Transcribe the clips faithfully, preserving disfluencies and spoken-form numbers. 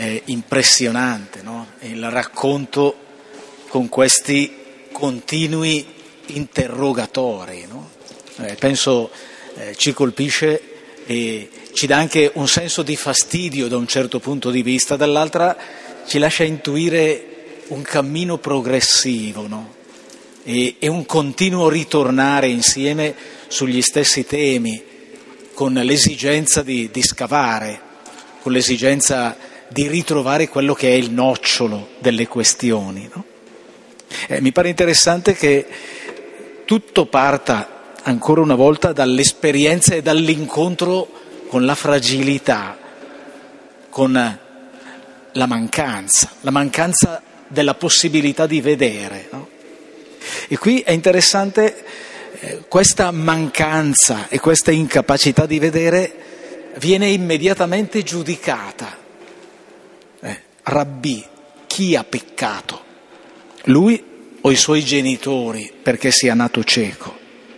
è impressionante, no? Il racconto con questi continui interrogatori, no? Eh, penso eh, ci colpisce e ci dà anche un senso di fastidio da un certo punto di vista, dall'altra ci lascia intuire un cammino progressivo, no? E, e un continuo ritornare insieme sugli stessi temi, con l'esigenza di, di scavare, con l'esigenza di ritrovare quello che è il nocciolo delle questioni, no? Eh, mi pare interessante che tutto parta ancora una volta dall'esperienza e dall'incontro con la fragilità, con la mancanza, la mancanza della possibilità di vedere, no? E qui è interessante eh, questa mancanza e questa incapacità di vedere viene immediatamente giudicata. Eh, Rabbì, chi ha peccato? Lui o i suoi genitori perché sia nato cieco?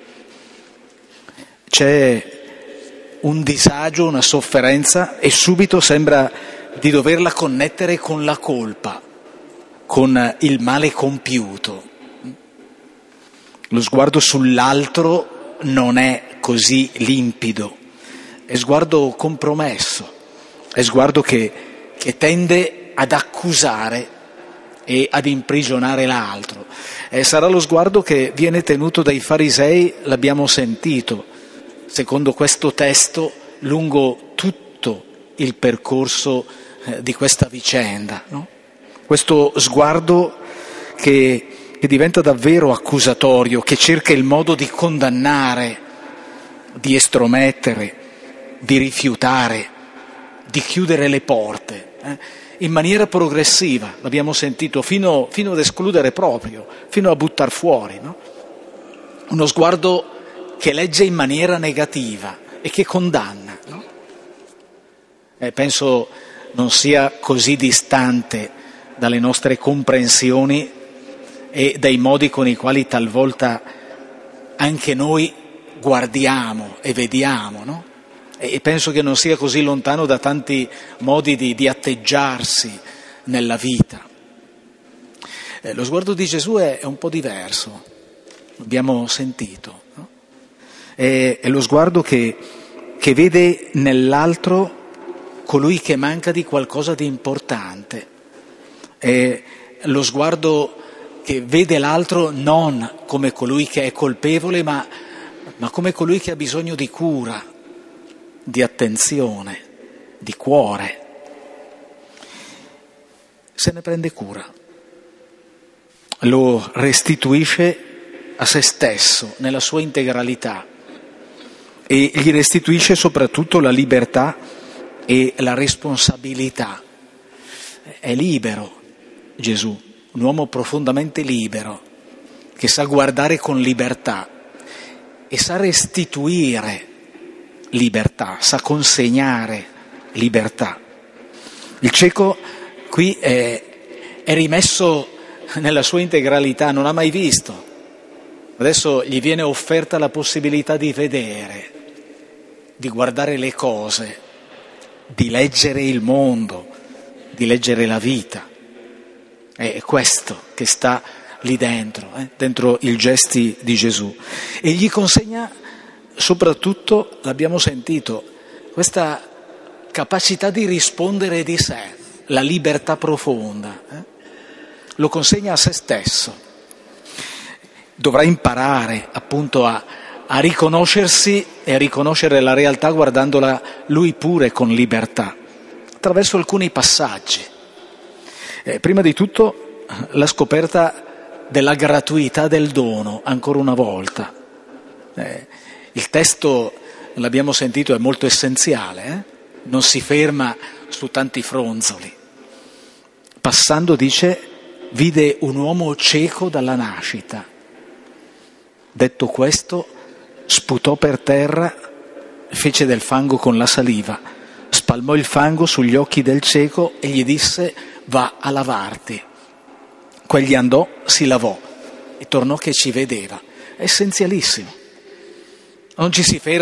C'è un disagio, una sofferenza e subito sembra di doverla connettere con la colpa, con il male compiuto. Lo sguardo sull'altro non è così limpido, è sguardo compromesso, è sguardo che, che tende ad accusare e ad imprigionare l'altro. E sarà lo sguardo che viene tenuto dai farisei, l'abbiamo sentito, secondo questo testo, lungo tutto il percorso eh, di questa vicenda, no? Questo sguardo che, che diventa davvero accusatorio, che cerca il modo di condannare, di estromettere, di rifiutare, di chiudere le porte, eh? in maniera progressiva, l'abbiamo sentito, fino, fino ad escludere proprio, fino a buttar fuori, no? Uno sguardo che legge in maniera negativa e che condanna, no? Eh, penso non sia così distante dalle nostre comprensioni e dai modi con i quali talvolta anche noi guardiamo e vediamo, no? E penso che non sia così lontano da tanti modi di, di atteggiarsi nella vita. Eh, lo sguardo di Gesù è, è un po' diverso, l'abbiamo sentito, no? È, è lo sguardo che, che vede nell'altro colui che manca di qualcosa di importante. È lo sguardo che vede l'altro non come colui che è colpevole, ma, ma come colui che ha bisogno di cura, di attenzione, di cuore. Se ne prende cura, lo restituisce a se stesso nella sua integralità e gli restituisce soprattutto la libertà e la responsabilità. È libero Gesù, un uomo profondamente libero, che sa guardare con libertà e sa restituire libertà, sa consegnare libertà. Il cieco qui è, è rimesso nella sua integralità, non ha mai visto. Adesso gli viene offerta la possibilità di vedere, di guardare le cose, di leggere il mondo, di leggere la vita. È questo che sta lì dentro, eh? dentro i gesti di Gesù. E gli consegna soprattutto, l'abbiamo sentito, questa capacità di rispondere di sé, la libertà profonda. Eh? Lo consegna a se stesso. Dovrà imparare appunto a, a riconoscersi e a riconoscere la realtà guardandola lui pure con libertà, attraverso alcuni passaggi. Eh, prima di tutto la scoperta della gratuità del dono, ancora una volta. Eh, il testo, l'abbiamo sentito, è molto essenziale, eh? Non si ferma su tanti fronzoli. Passando, dice, vide un uomo cieco dalla nascita. Detto questo, sputò per terra, fece del fango con la saliva, spalmò il fango sugli occhi del cieco e gli disse: va a lavarti. Quegli andò, si lavò e tornò che ci vedeva. È essenzialissimo. Non ci si ferma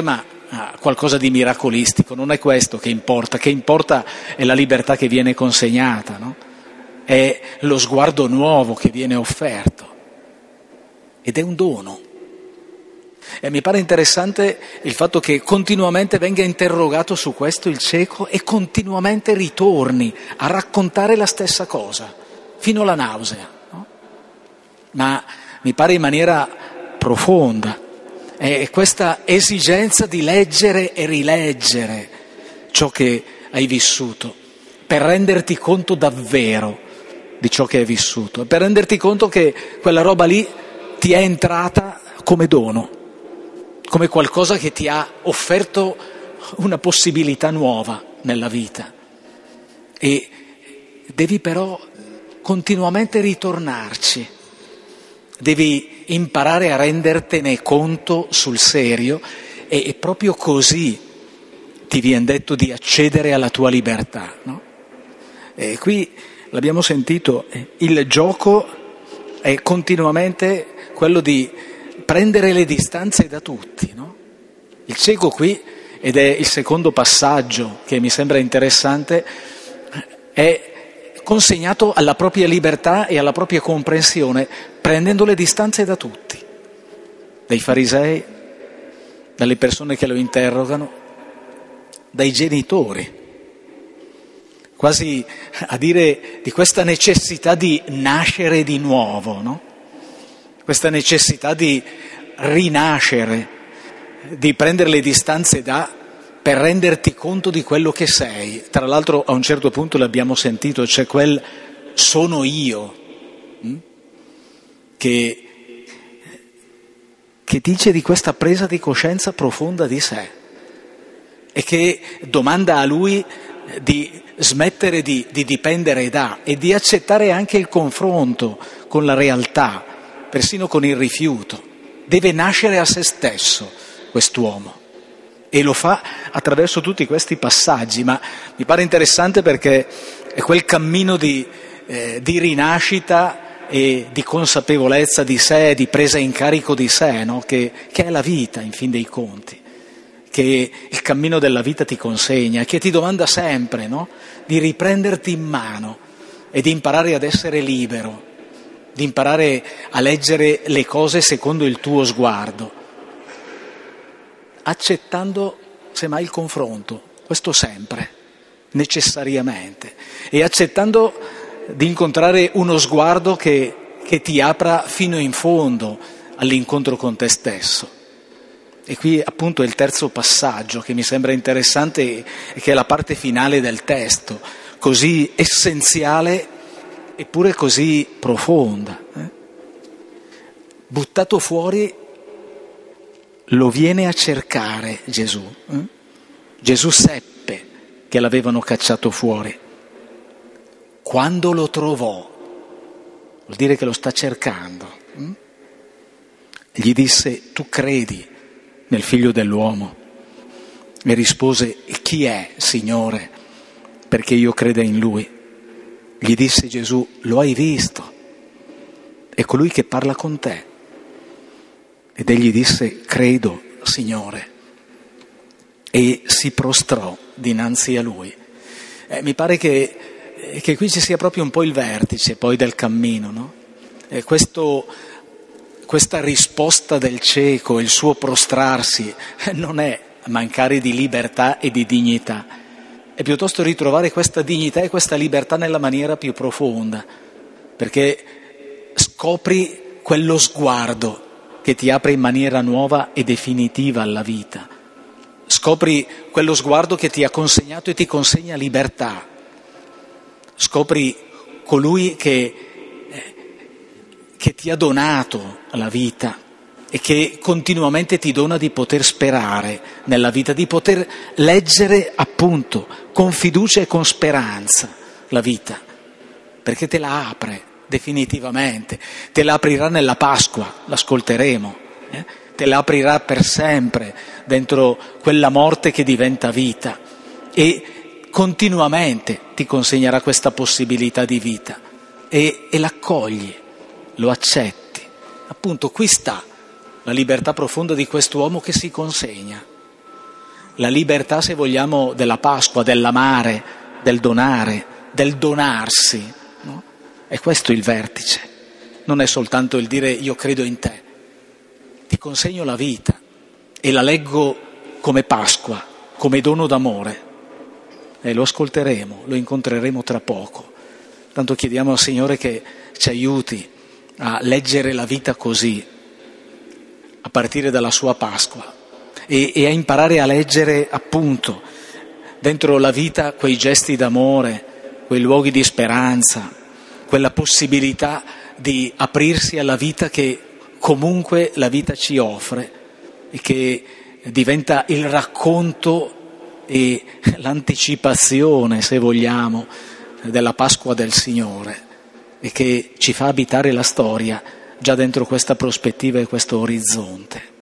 a qualcosa di miracolistico, non è questo che importa, che importa è la libertà che viene consegnata, no? È lo sguardo nuovo che viene offerto ed è un dono. E mi pare interessante il fatto che continuamente venga interrogato su questo il cieco e continuamente ritorni a raccontare la stessa cosa, fino alla nausea, no? Ma mi pare in maniera profonda. È questa esigenza di leggere e rileggere ciò che hai vissuto, per renderti conto davvero di ciò che hai vissuto, per renderti conto che quella roba lì ti è entrata come dono, come qualcosa che ti ha offerto una possibilità nuova nella vita. E devi però continuamente ritornarci, devi imparare a rendertene conto sul serio e, e proprio così ti viene detto di accedere alla tua libertà, no? E qui l'abbiamo sentito, il gioco è continuamente quello di prendere le distanze da tutti, no? Il cieco qui, ed è il secondo passaggio che mi sembra interessante, è consegnato alla propria libertà e alla propria comprensione, prendendo le distanze da tutti, dai farisei, dalle persone che lo interrogano, dai genitori, quasi a dire di questa necessità di nascere di nuovo, no? Questa necessità di rinascere, di prendere le distanze da, per renderti conto di quello che sei. Tra l'altro a un certo punto l'abbiamo sentito, c'è quel sono io, hm? che, che dice di questa presa di coscienza profonda di sé e che domanda a lui di smettere di, di dipendere da e di accettare anche il confronto con la realtà, persino con il rifiuto. Deve nascere a se stesso quest'uomo e lo fa attraverso tutti questi passaggi, ma mi pare interessante perché è quel cammino di, eh, di rinascita e di consapevolezza di sé, di presa in carico di sé, no? che, che è la vita in fin dei conti, che il cammino della vita ti consegna, che ti domanda sempre, no? di riprenderti in mano e di imparare ad essere libero, di imparare a leggere le cose secondo il tuo sguardo, accettando semmai il confronto, questo sempre, necessariamente, e accettando di incontrare uno sguardo che, che ti apra fino in fondo all'incontro con te stesso. E qui appunto è il terzo passaggio che mi sembra interessante e che è la parte finale del testo, così essenziale eppure così profonda. Eh? Buttato fuori lo viene a cercare Gesù. Eh? Gesù seppe che l'avevano cacciato fuori. Quando lo trovò, vuol dire che lo sta cercando. Eh? Gli disse: tu credi nel Figlio dell'uomo? E rispose: chi è, Signore, perché io creda in Lui? Gli disse Gesù: lo hai visto, è colui che parla con te. Ed egli disse: credo, Signore, e si prostrò dinanzi a Lui. Eh, mi pare che, che qui ci sia proprio un po' il vertice poi del cammino, no? Eh, questo... Questa risposta del cieco, il suo prostrarsi, non è mancare di libertà e di dignità, è piuttosto ritrovare questa dignità e questa libertà nella maniera più profonda, perché scopri quello sguardo che ti apre in maniera nuova e definitiva alla vita, scopri quello sguardo che ti ha consegnato e ti consegna libertà, scopri colui che... che ti ha donato la vita e che continuamente ti dona di poter sperare nella vita, di poter leggere appunto con fiducia e con speranza la vita, perché te la apre definitivamente, te la aprirà nella Pasqua, l'ascolteremo, eh? te la aprirà per sempre dentro quella morte che diventa vita e continuamente ti consegnerà questa possibilità di vita e, e l'accogli. Lo accetti. Appunto qui sta la libertà profonda di quest'uomo che si consegna. la libertà, se vogliamo, della Pasqua, dell'amare, del donare, del donarsi, no? È questo il vertice. Non è soltanto il dire io credo in te, ti consegno la vita e la leggo come Pasqua, come dono d'amore. E lo ascolteremo, lo incontreremo tra poco. Tanto chiediamo al Signore che ci aiuti a leggere la vita così, a partire dalla sua Pasqua, e, e a imparare a leggere appunto dentro la vita quei gesti d'amore, quei luoghi di speranza, quella possibilità di aprirsi alla vita che comunque la vita ci offre e che diventa il racconto e l'anticipazione, se vogliamo, della Pasqua del Signore, e che ci fa abitare la storia già dentro questa prospettiva e questo orizzonte.